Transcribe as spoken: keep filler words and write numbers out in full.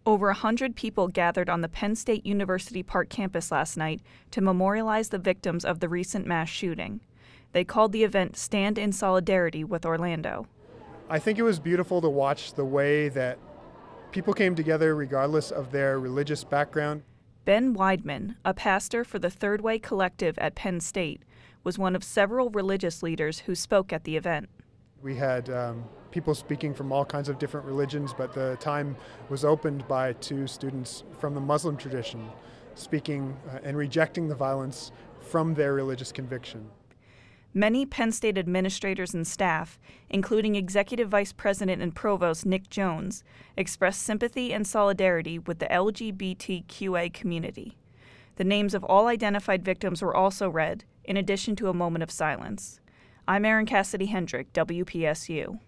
Over a hundred people gathered on the Penn State University Park campus last night to memorialize the victims of the recent mass shooting. They called the event Stand in Solidarity with Orlando. I think it was beautiful to watch the way that people came together regardless of their religious background. Ben Weidman, a pastor for the Third Way Collective at Penn State, was one of several religious leaders who spoke at the event. We had um, people speaking from all kinds of different religions, but the time was opened by two students from the Muslim tradition speaking uh, and rejecting the violence from their religious conviction. Many Penn State administrators and staff, including Executive Vice President and Provost Nick Jones, expressed sympathy and solidarity with the L G B T Q A community. The names of all identified victims were also read, in addition to a moment of silence. I'm Erin Cassidy Hendrick, W P S U.